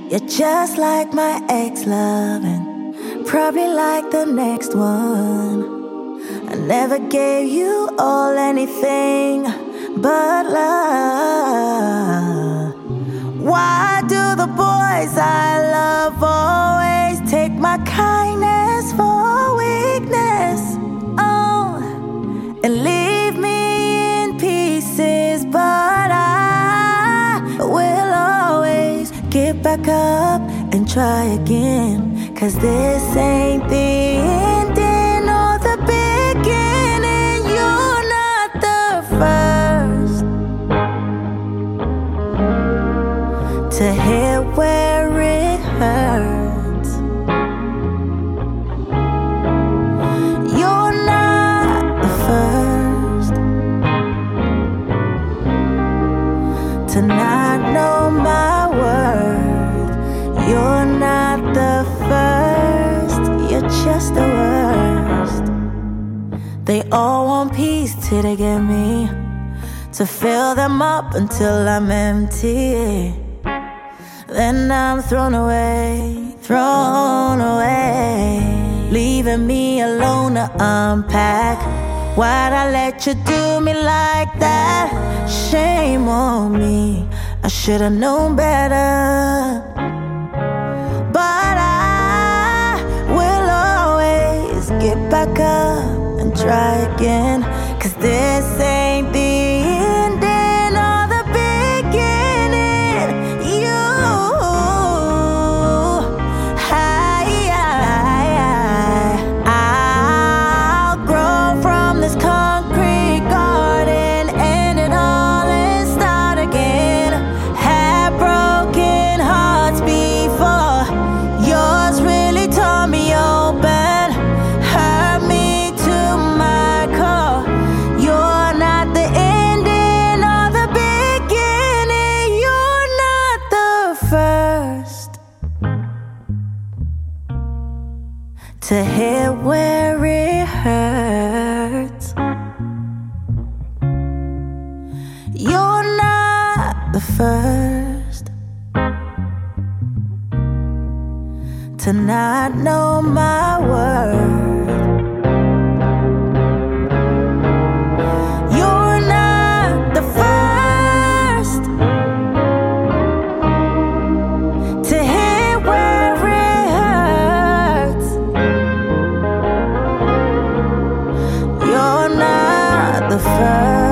You're just like my ex-loving, probably like the next one. I never gave you all anything but love. Why do the boys I love always take my kindness for weakness? Oh, and leave me in pieces, but I will always get back up and try again. 'Cause this ain't the ending or the beginning. You're not the first to hit where it hurts. You're not the first to not know my worth. You're not the first, you're just the worst. They all want peace till they get me, to fill them up until I'm empty. Then I'm thrown away, leaving me alone to unpack. Why'd I let you do me like that? Shame on me, I should've known better. But I will always get back up and try again. 'Cause this ain't the ending or the beginning. I'll grow from this concrete garden, end it all and start again. Had broken hearts before, yours really tore me open, hurt me to my core. You're not the ending or the beginning. You're not the first to hit where it hurts. You're not the first to not know my worth. You're not the first to hit where it hurts. You're not the first.